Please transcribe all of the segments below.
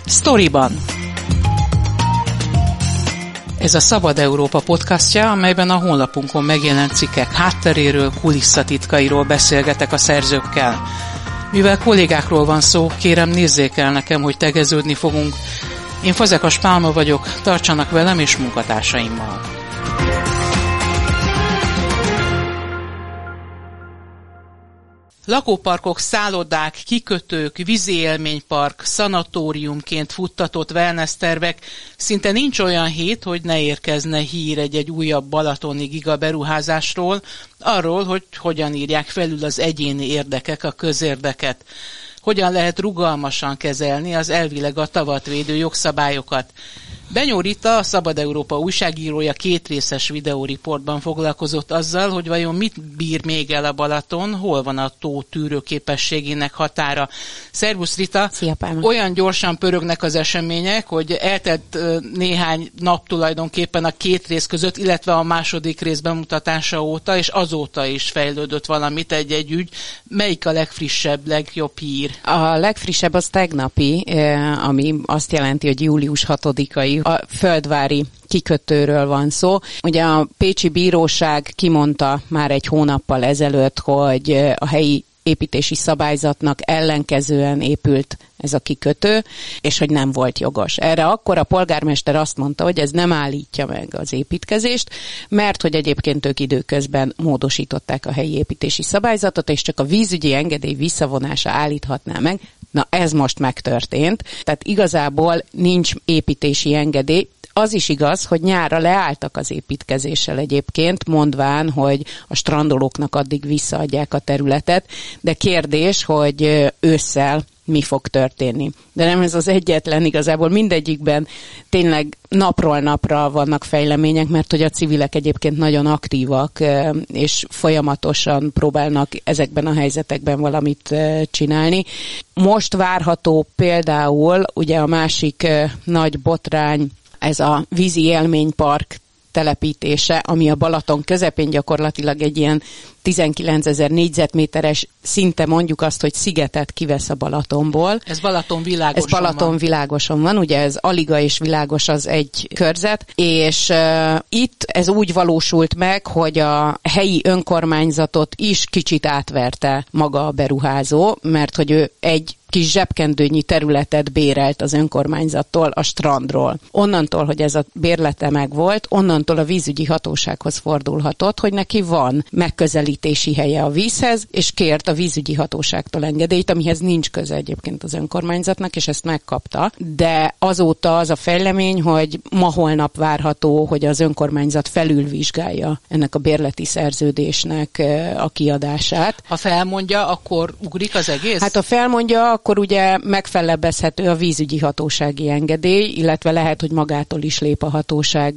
Sztoriban. Ez a Szabad Európa podcastja, amelyben a honlapunkon megjelent cikkek hátteréről, kulisszatitkairól beszélgetek a szerzőkkel. Mivel kollégákról van szó, kérem nézzék el nekem, hogy tegeződni fogunk. Én Fazekas Pálma vagyok, tartsanak velem és munkatársaimmal. Lakóparkok, szállodák, kikötők, vízi élménypark, szanatóriumként futtatott wellness-tervek, szinte nincs olyan hét, hogy ne érkezne hír egy újabb balatoni gigaberuházásról, arról, hogy hogyan írják felül az egyéni érdekek a közérdeket. Hogyan lehet rugalmasan kezelni az elvileg a tavat védő jogszabályokat. Benyó Rita, a Szabad Európa újságírója kétrészes videóriportban foglalkozott azzal, hogy vajon mit bír még el a Balaton, hol van a tó tűrőképességének határa. Szervusz Rita! Szia, Pálma. Olyan gyorsan pörögnek az események, hogy eltelt néhány nap tulajdonképpen a két rész között, illetve a második rész bemutatása óta, és azóta is fejlődött valamit egy ügy. Melyik a legfrissebb, legjobb hír? A legfrissebb az tegnapi, ami azt jelenti, hogy július 6-ai. A földvári kikötőről van szó. Ugye a pécsi bíróság kimondta már egy hónappal ezelőtt, hogy a helyi építési szabályzatnak ellenkezően épült ez a kikötő, és hogy nem volt jogos. Erre akkor a polgármester azt mondta, hogy ez nem állítja meg az építkezést, mert hogy egyébként ők időközben módosították a helyi építési szabályzatot, és csak a vízügyi engedély visszavonása állíthatná meg. Na, ez most megtörtént. Tehát igazából nincs építési engedély. Az is igaz, hogy nyárra leálltak az építkezéssel egyébként, mondván, hogy a strandolóknak addig visszaadják a területet, de kérdés, hogy ősszel mi fog történni. De nem ez az egyetlen, igazából mindegyikben tényleg napról napra vannak fejlemények, mert hogy a civilek egyébként nagyon aktívak, és folyamatosan próbálnak ezekben a helyzetekben valamit csinálni. Most várható például, ugye a másik nagy botrány, ez a vízi élménypark telepítése, ami a Balaton közepén gyakorlatilag egy ilyen 19 000 négyzetméteres, szinte mondjuk azt, hogy szigetet kivesz a Balatonból. Ez Balatonvilágoson van. Ez Balatonvilágoson van, ugye ez Aliga és Világos az egy körzet, és itt ez úgy valósult meg, hogy a helyi önkormányzatot is kicsit átverte maga a beruházó, mert hogy ő egy kis zsebkendőnyi területet bérelt az önkormányzattól, a strandról. Onnantól, hogy ez a bérlete megvolt, onnantól a vízügyi hatósághoz fordulhatott, hogy neki van megközelítési helye a vízhez, és kért a vízügyi hatóságtól engedélyt, amihez nincs köze egyébként az önkormányzatnak, és ezt megkapta. De azóta az a fejlemény, hogy ma-holnap várható, hogy az önkormányzat felülvizsgálja ennek a bérleti szerződésnek a kiadását. Ha felmondja, akkor ugrik az egész? Hát ha felmondja, akkor ugye megfellebbezhető a vízügyi hatósági engedély, illetve lehet, hogy magától is lép a hatóság,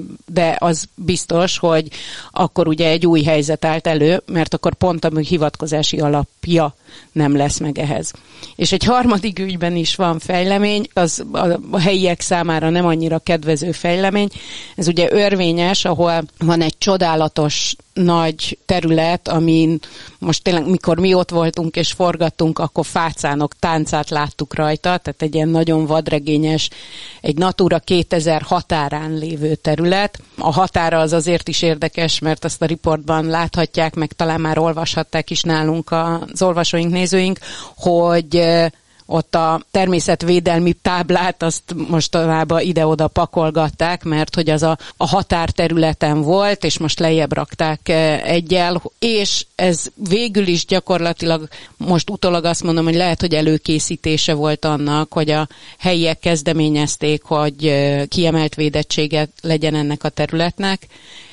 de az biztos, hogy akkor ugye egy új helyzet állt elő, mert akkor pont a hivatkozási alapja nem lesz meg ehhez. És egy harmadik ügyben is van fejlemény, az a helyiek számára nem annyira kedvező fejlemény. Ez ugye Örvényes, ahol van egy csodálatos nagy terület, amin most tényleg, mikor mi ott voltunk és forgattunk, akkor fácánok táncát láttuk rajta, tehát egy ilyen nagyon vadregényes, egy Natura 2000 határán lévő terület. A határa az azért is érdekes, mert azt a riportban láthatják, meg talán már olvashatták is nálunk az olvasóink, nézőink, hogy ott a természetvédelmi táblát azt mostanában ide-oda pakolgatták, mert hogy az a határterületen volt, és most lejjebb rakták egyel, és ez végül is gyakorlatilag, most utólag azt mondom, hogy lehet, hogy előkészítése volt annak, hogy a helyiek kezdeményezték, hogy kiemelt védettsége legyen ennek a területnek,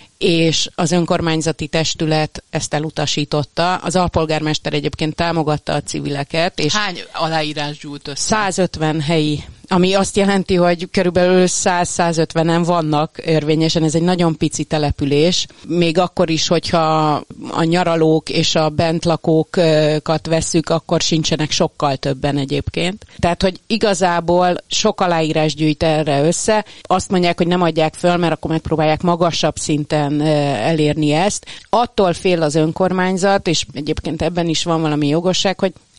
és az önkormányzati testület ezt elutasította. Az alpolgármester egyébként támogatta a civileket. És hány aláírás gyűlt össze? 150 helyi, ami azt jelenti, hogy körülbelül 100-150-en vannak Örvényesen. Ez egy nagyon pici település. Még akkor is, hogyha a nyaralók és a bentlakókat vesszük, akkor sincsenek sokkal többen egyébként. Tehát, hogy igazából sok aláírás gyűjt erre össze. Azt mondják, hogy nem adják föl, mert akkor megpróbálják magasabb szinten elérni ezt. Attól fél az önkormányzat, és egyébként ebben is van valami jogosság, hogy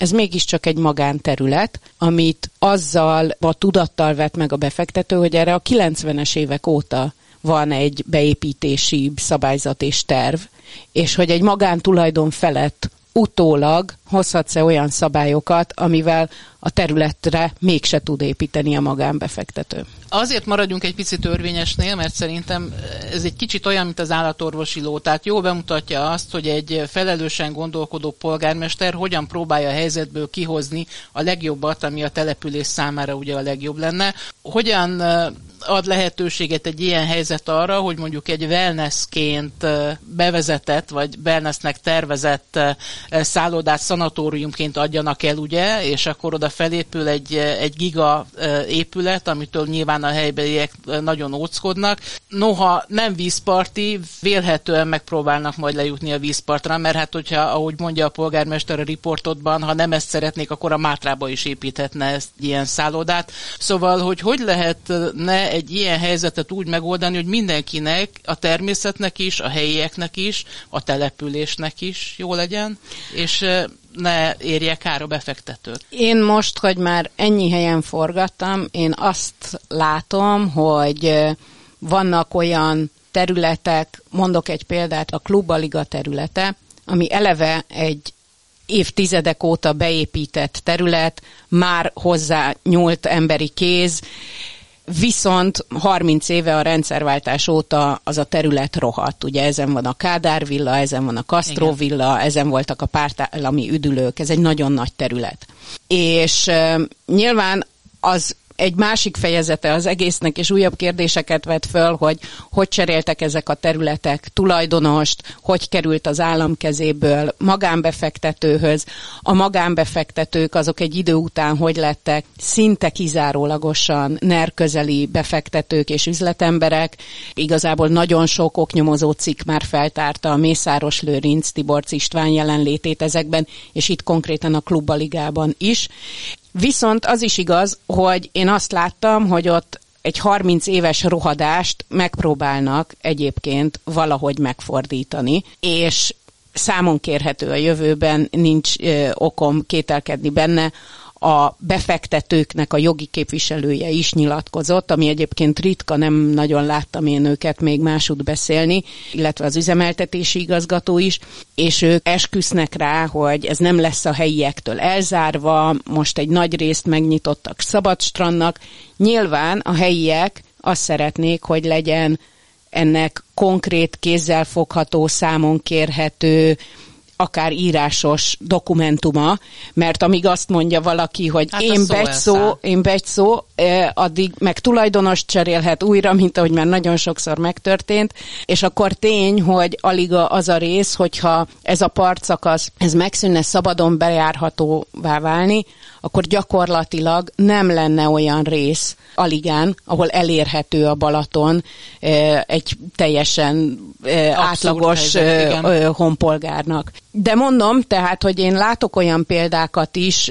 ez mégiscsak egy magánterület, amit azzal a tudattal vett meg a befektető, hogy erre a 90-es évek óta van egy beépítési szabályzat és terv, és hogy egy magántulajdon felett utólag hozhatsz-e olyan szabályokat, amivel a területre mégse tud építeni a magánbefektető. Azért maradjunk egy picit törvényesnél, mert szerintem ez egy kicsit olyan, mint az állatorvosi ló. Tehát jól bemutatja azt, hogy egy felelősen gondolkodó polgármester hogyan próbálja a helyzetből kihozni a legjobbat, ami a település számára ugye a legjobb lenne. Hogyan ad lehetőséget egy ilyen helyzet arra, hogy mondjuk egy wellnessként bevezetett, vagy wellnessnek tervezett szállodát szanatóriumként adjanak el, ugye, és akkor oda felépül egy giga épület, amitől nyilván a helybeliek nagyon óckodnak. Noha nem vízparti, vélhetően megpróbálnak majd lejutni a vízpartra, mert hát hogyha, ahogy mondja a polgármester a riportodban, ha nem ezt szeretnék, akkor a Mátrába is építhetne ezt ilyen szállodát. Szóval, hogy lehetne egy ilyen helyzetet úgy megoldani, hogy mindenkinek, a természetnek is, a helyieknek is, a településnek is jó legyen, és ne érje kár a befektetőt. Én most, hogy már ennyi helyen forgattam, én azt látom, hogy vannak olyan területek, mondok egy példát, a Klubaliga területe, ami eleve egy évtizedek óta beépített terület, már hozzá nyúlt emberi kéz, viszont 30 éve a rendszerváltás óta az a terület rohadt. Ugye ezen van a Kádár villa, ezen van a Castro villa, ezen voltak a pártállami üdülők, ez egy nagyon nagy terület. És nyilván az egy másik fejezete az egésznek, és újabb kérdéseket vet föl, hogy cseréltek ezek a területek tulajdonost, hogy került az állam kezéből magánbefektetőhöz. A magánbefektetők azok egy idő után hogy lettek szinte kizárólagosan NER közeli befektetők és üzletemberek. Igazából nagyon sok oknyomozó cikk már feltárta a Mészáros Lőrinc, Tiborcs István jelenlétét ezekben, és itt konkrétan a Klubaligában is. Viszont az is igaz, hogy én azt láttam, hogy ott egy 30 éves rohadást megpróbálnak egyébként valahogy megfordítani, és számon kérhető a jövőben, nincs okom kételkedni benne, a befektetőknek a jogi képviselője is nyilatkozott, ami egyébként ritka, nem nagyon láttam én őket még másút beszélni, illetve az üzemeltetési igazgató is, és ők esküsznek rá, hogy ez nem lesz a helyiektől elzárva, most egy nagy részt megnyitottak Szabadstrandnak. Nyilván a helyiek azt szeretnék, hogy legyen ennek konkrét, kézzelfogható, számon kérhető, akár írásos dokumentuma, mert amíg azt mondja valaki, hogy hát én Begy-szó, addig meg tulajdonost cserélhet újra, mint ahogy már nagyon sokszor megtörtént, és akkor tény, hogy alig az a rész, hogyha ez a partszakasz, ez megszűnne szabadon bejárhatóvá válni, akkor gyakorlatilag nem lenne olyan rész Aligán, ahol elérhető a Balaton egy teljesen átlagos honpolgárnak. De mondom, tehát, hogy én látok olyan példákat is,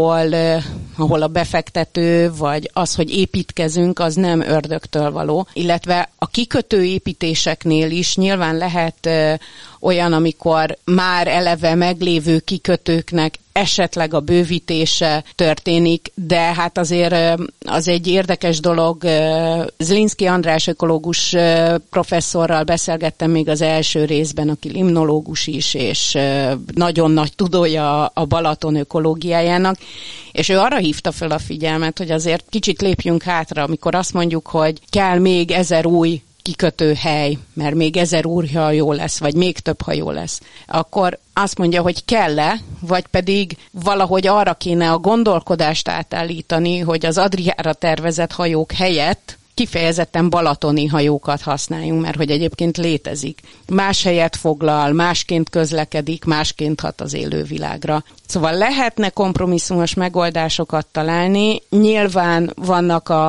ahol a befektető, vagy az, hogy építkezünk, az nem ördögtől való. Illetve a kikötő építéseknél is nyilván lehet olyan, amikor már eleve meglévő kikötőknek esetleg a bővítése történik, de hát azért az egy érdekes dolog. Zlinszky András ökológus professzorral beszélgettem még az első részben, aki limnológus is, és nagyon nagy tudója a Balaton ökológiájának, és ő arra hívta fel a figyelmet, hogy azért kicsit lépjünk hátra, amikor azt mondjuk, hogy kell még 1000 új kikötőhely, mert még 1000 új hajó lesz, vagy még több hajó lesz, akkor azt mondja, hogy kell-e, vagy pedig valahogy arra kéne a gondolkodást átállítani, hogy az Adriára tervezett hajók helyett kifejezetten balatoni hajókat használjunk, mert hogy egyébként létezik. Más helyet foglal, másként közlekedik, másként hat az élővilágra. Szóval lehetne kompromisszumos megoldásokat találni. Nyilván vannak a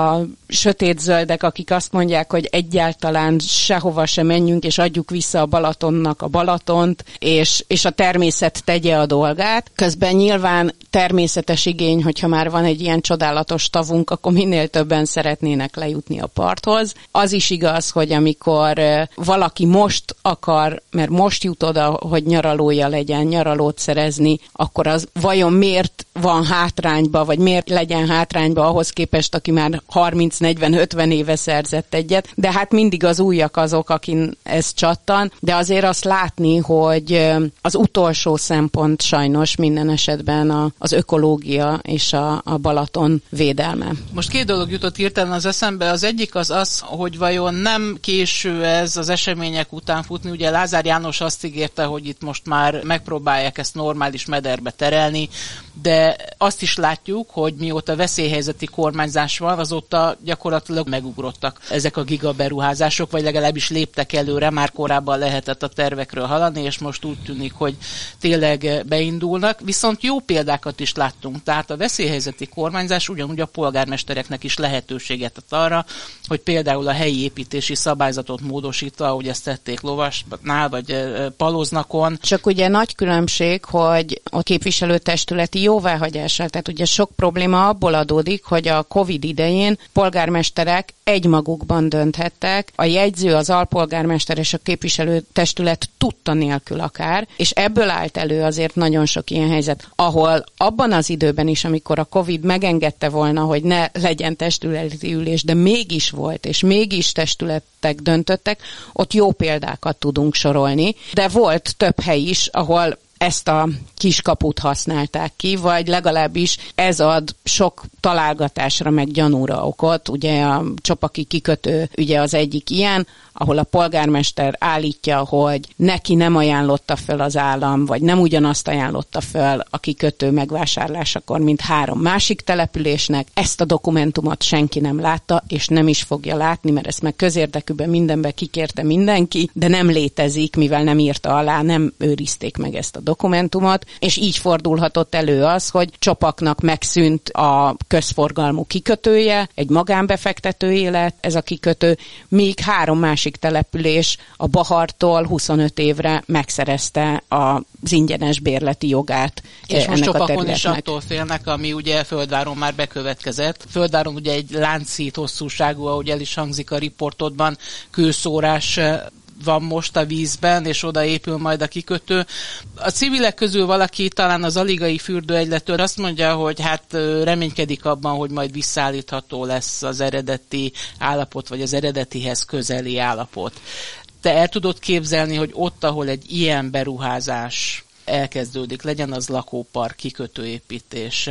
sötétzöldek, akik azt mondják, hogy egyáltalán sehova se menjünk, és adjuk vissza a Balatonnak a Balatont, és a természet tegye a dolgát. Közben nyilván természetes igény, hogyha már van egy ilyen csodálatos tavunk, akkor minél többen szeretnének lejutni a parthoz. Az is igaz, hogy amikor valaki most akar, mert most jut oda, hogy nyaralója legyen, nyaralót szerezni, akkor az vajon miért van hátrányba, vagy miért legyen hátrányba ahhoz képest, aki már 30-40-50 éve szerzett egyet, de hát mindig az újak azok, akin ez csattan, de azért azt látni, hogy az utolsó szempont sajnos minden esetben az ökológia és a Balaton védelme. Most két dolog jutott hirtelen az eszembe, az egyik az, hogy vajon nem késő ez az események után futni, ugye Lázár János azt ígérte, hogy itt most már megpróbálják ezt normális mederbe terelni, de azt is látjuk, hogy mióta veszélyhelyzeti kormányzás van, azóta gyakorlatilag megugrottak ezek a gigaberuházások, vagy legalábbis léptek előre, már korábban lehetett a tervekről hallani, és most úgy tűnik, hogy tényleg beindulnak. Viszont jó példákat is láttunk, tehát a veszélyhelyzeti kormányzás ugyanúgy a polgármestereknek is lehetőséget ad arra, hogy például a helyi építési szabályzatot módosítva, ahogy ezt tették Lovasnál, vagy Paloznakon. Csak ugye nagy különbség, hogy a képviselőtestületi jóváhagyással, tehát ugye sok probléma abból adódik, hogy a Covid idején polgármesterek egymagukban dönthettek, a jegyző, az alpolgármester és a képviselőtestület tudta nélkül akár, és ebből állt elő azért nagyon sok ilyen helyzet, ahol abban az időben is, amikor a Covid megengedte volna, hogy ne legyen testületi ülés, de mégis volt, és mégis testületek döntöttek, ott jó példákat tudunk sorolni, de volt több hely is, ahol ezt a kiskaput használták ki, vagy legalábbis ez ad sok találgatásra meg gyanúra okot. Ugye a Csopaki kikötő ugye az egyik ilyen, ahol a polgármester állítja, hogy neki nem ajánlotta föl az állam, vagy nem ugyanazt ajánlotta föl a kikötő megvásárlásakor, mint 3 másik településnek. Ezt a dokumentumot senki nem látta, és nem is fogja látni, mert ezt meg közérdekűben mindenbe kikérte mindenki, de nem létezik, mivel nem írta alá, nem őrizték meg ezt a dokumentumot, és így fordulhatott elő az, hogy Csopaknak megszűnt a közforgalmú kikötője, egy magánbefektetői lett ez a kikötő, míg 3 másik település a Bahartól 25 évre megszerezte az ingyenes bérleti jogát. És most Csopakon is attól félnek, ami ugye Földváron már bekövetkezett. Földváron ugye egy láncszít hosszúságú, ahogy el is hangzik a riportodban, kőszórás van most a vízben, és oda épül majd a kikötő. A civilek közül valaki, talán az Aligai fürdőegyletől azt mondja, hogy hát reménykedik abban, hogy majd visszaállítható lesz az eredeti állapot, vagy az eredetihez közeli állapot. Te el tudod képzelni, hogy ott, ahol egy ilyen beruházás elkezdődik, legyen az lakópark, kikötőépítés,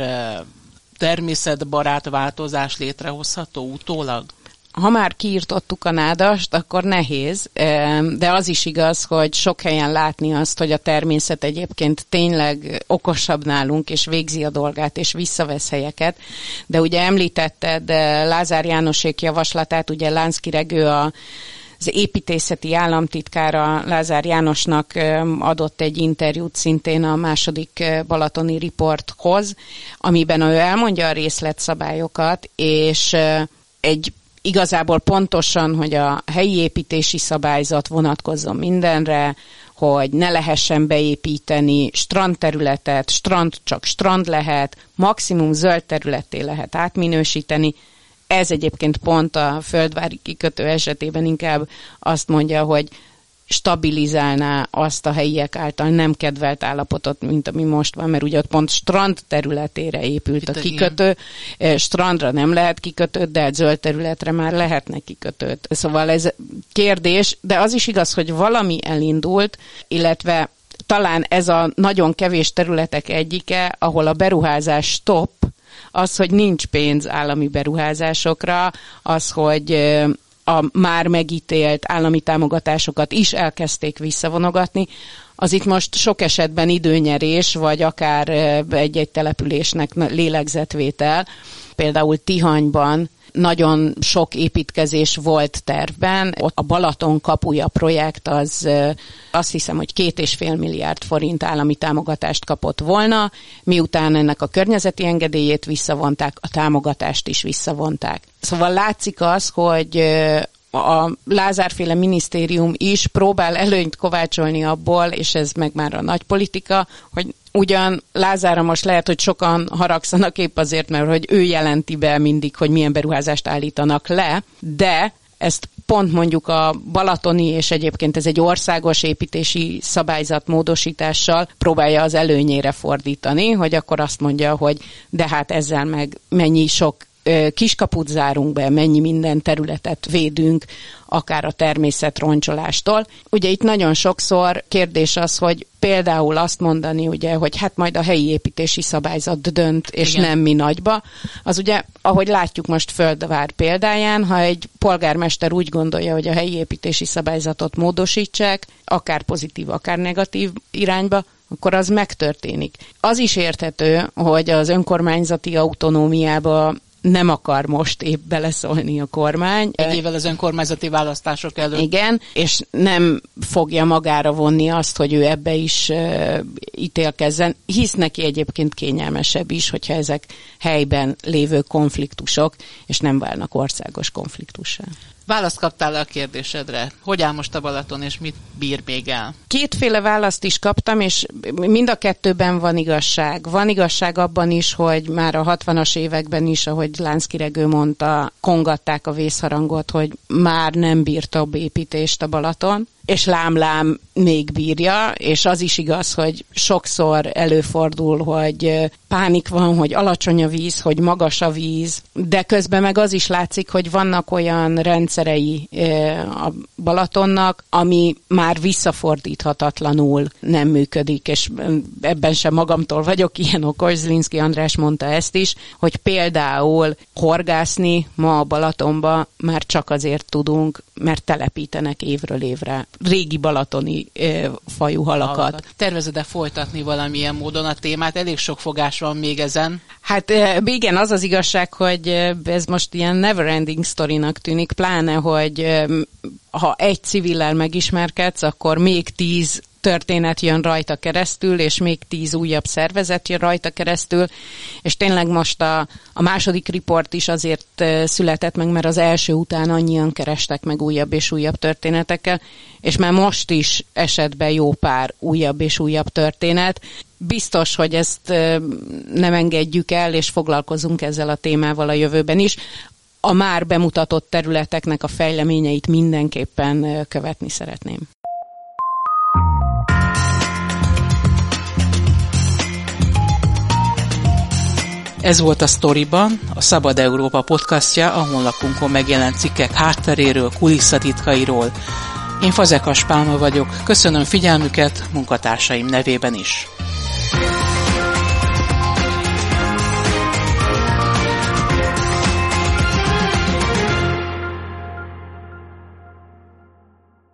természetbarát változás létrehozható utólag? Ha már kiirtottuk a nádast, akkor nehéz, de az is igaz, hogy sok helyen látni azt, hogy a természet egyébként tényleg okosabb nálunk, és végzi a dolgát, és visszavesz helyeket. De ugye említetted Lázár Jánosék javaslatát, ugye Lánszky Regő az építészeti államtitkára Lázár Jánosnak adott egy interjút szintén a második balatoni riporthoz, amiben ő elmondja a részletszabályokat, és igazából pontosan, hogy a helyi építési szabályzat vonatkozzon mindenre, hogy ne lehessen beépíteni strandterületet, csak strand lehet, maximum zöld területté lehet átminősíteni. Ez egyébként pont a földvári kikötő esetében inkább azt mondja, hogy stabilizálná azt a helyiek által nem kedvelt állapotot, mint ami most van, mert ugye ott pont strand területére épült a kikötő. Strandra nem lehet kikötőt, de zöld területre már lehetne kikötőt. Szóval ez kérdés, de az is igaz, hogy valami elindult, illetve talán ez a nagyon kevés területek egyike, ahol a beruházás stop, az, hogy nincs pénz állami beruházásokra, az, hogy a már megítélt állami támogatásokat is elkezdték visszavonogatni, az itt most sok esetben időnyerés, vagy akár egy-egy településnek lélegzetvétel. Például Tihanyban nagyon sok építkezés volt tervben. Ott a Balaton kapuja projekt az azt hiszem, hogy 2,5 milliárd forint állami támogatást kapott volna, miután ennek a környezeti engedélyét visszavonták, a támogatást is visszavonták. Szóval látszik az, hogy a Lázár-féle minisztérium is próbál előnyt kovácsolni abból, és ez meg már a nagy politika, hogy ugyan Lázárra most lehet, hogy sokan haragszanak épp azért, mert hogy ő jelenti be mindig, hogy milyen beruházást állítanak le, de ezt pont mondjuk a balatoni, és egyébként ez egy országos építési szabályzat módosítással próbálja az előnyére fordítani, hogy akkor azt mondja, hogy de hát ezzel meg mennyi sok kiskaput zárunk be, mennyi minden területet védünk, akár a természet roncsolástól. Ugye itt nagyon sokszor kérdés az, hogy például azt mondani, ugye, hogy hát majd a helyi építési szabályzat dönt, és igen, nem mi nagyba. Az ugye, ahogy látjuk most Földvár példáján, ha egy polgármester úgy gondolja, hogy a helyi építési szabályzatot módosítsák, akár pozitív, akár negatív irányba, akkor az megtörténik. Az is érthető, hogy az önkormányzati autonómiába nem akar most épp beleszólni a kormány. Egy évvel az önkormányzati választások előtt. Igen, és nem fogja magára vonni azt, hogy ő ebbe is ítélkezzen, hisz neki egyébként kényelmesebb is, hogyha ezek helyben lévő konfliktusok, és nem válnak országos konfliktussá. Választ kaptál a kérdésedre? Hogy áll most a Balaton, és mit bír még el? Kétféle választ is kaptam, és mind a kettőben van igazság. Van igazság abban is, hogy már a 60-as években is, ahogy Lánczky mondta, kongatták a vészharangot, hogy már nem bír több építést a Balaton, és lám még bírja, és az is igaz, hogy sokszor előfordul, hogy pánik van, hogy alacsony a víz, hogy magas a víz, de közben meg az is látszik, hogy vannak olyan rendszerei a Balatonnak, ami már visszafordíthatatlanul nem működik, és ebben sem magamtól vagyok ilyen okos, Zlinszky András mondta ezt is, hogy például horgászni ma a Balatonba már csak azért tudunk, mert telepítenek évről évre régi balatoni fajú halakat. Tervezed-e folytatni valamilyen módon a témát? Elég sok fogás van még ezen. Hát igen, az az igazság, hogy ez most ilyen never-ending sztorinak tűnik, pláne, hogy ha egy civillel megismerkedsz, akkor még 10 történet jön rajta keresztül, és még 10 újabb szervezet jön rajta keresztül, és tényleg most a második riport is azért született meg, mert az első után annyian kerestek meg újabb és újabb történetekkel, és már most is esetben jó pár újabb és újabb történet. Biztos, hogy ezt nem engedjük el, és foglalkozunk ezzel a témával a jövőben is. A már bemutatott területeknek a fejleményeit mindenképpen követni szeretném. Ez volt a Sztoriban, a Szabad Európa podcastja, a honlapunkon megjelent cikkek hátteréről, kulisszatitkairól. Én Fazekas Pálma vagyok, köszönöm figyelmüket munkatársaim nevében is.